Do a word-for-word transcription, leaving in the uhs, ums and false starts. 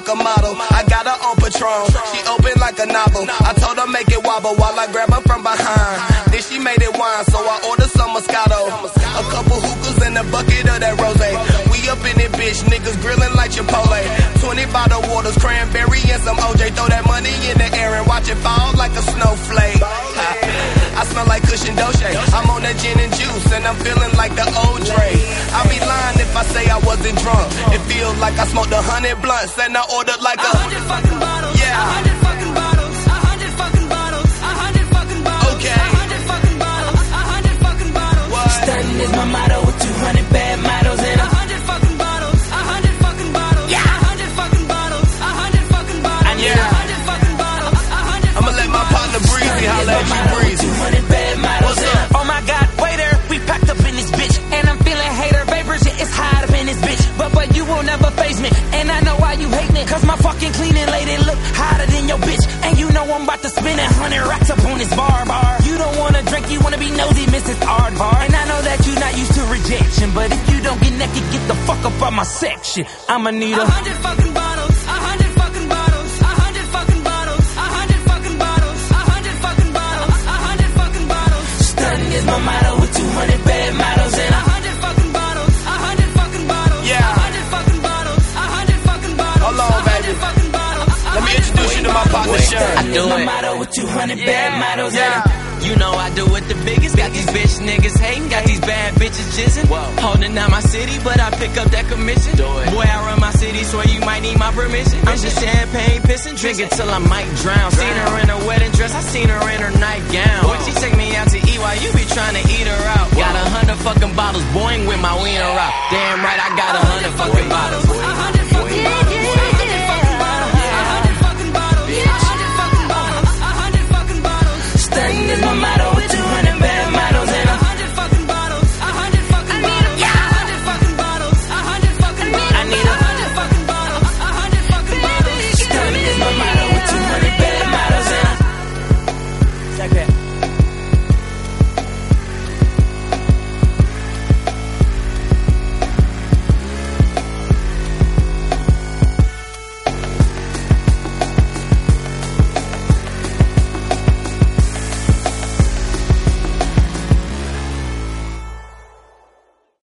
fucking model. I got her on Patron, she open like a novel. I told her make it wobble while I grab her from behind. Then she made it wine, so I ordered some Moscato. A couple hookahs and a bucket of that rosé. We up in it, bitch, niggas grilling like Chipotle. Twenty bottle waters, cranberry and some O J. Throw that money in the air and watch it fall like a snowflake. I smell like cushion Dolce. I'm on that gin and juice and I'm feeling like the old Dre. I'd be lying if I say I wasn't drunk. It feels like I smoked a hundred blunts and I ordered like a, a hundred fucking bottles. Yeah. A hundred fucking bottles. A hundred fucking bottles. A hundred fucking bottles. Okay. A hundred fucking bottles. A hundred fucking bottles. What? Stunting is my motto with two hundred bad models and a hundred fucking bottles. A hundred fucking bottles. Yeah. A hundred fucking bottles. A hundred fucking bottles. I need a hundred fucking bottles. A hundred. I'ma let my partner breezy holla at you breezy. two hundred bad models and Oh my God, waiter, we packed up in this bitch, and I'm feeling hater vapors. Yeah, it's hot up in this bitch, but but you will never face me, and I know why you hate me. Cause my fucking cleaning lady look hotter than your bitch, and you know I'm about to spend a hundred racks up on this bar bar. You don't wanna drink, you wanna be nosy, Missus Aardvar. And I know that you're not used to rejection, but if you don't get naked, get the fuck up out my section. I'ma need a, a hundred fucking bottles. A hundred fucking bottles. A hundred fucking bottles. A hundred fucking bottles. A hundred fucking bottles. A hundred fucking bottles. stunting is my motto with two hundred bad models and a hundred fucking bottles. A hundred fucking bottles. Yeah. A hundred fucking bottles. A hundred fucking bottles. Hold on, baby. Fucking bottles. Let me introduce you to my partner, Sharon. I do my it. motto with two hundred bad models and Yeah. You know I do it the biggest. Got these bitch niggas hating, got these bad bitches jizzing. Holding down my city, but I pick up that commission. Boy, I run my city, so you might need my permission. I'm just champagne pissing, drinking till I might drown. Seen her in her wedding dress, I seen her in her nightgown. Boy, she take me out to eat while you be trying to eat her out. Got a hundred fucking bottles, boing with my wiener out. Damn right, I got a hundred fucking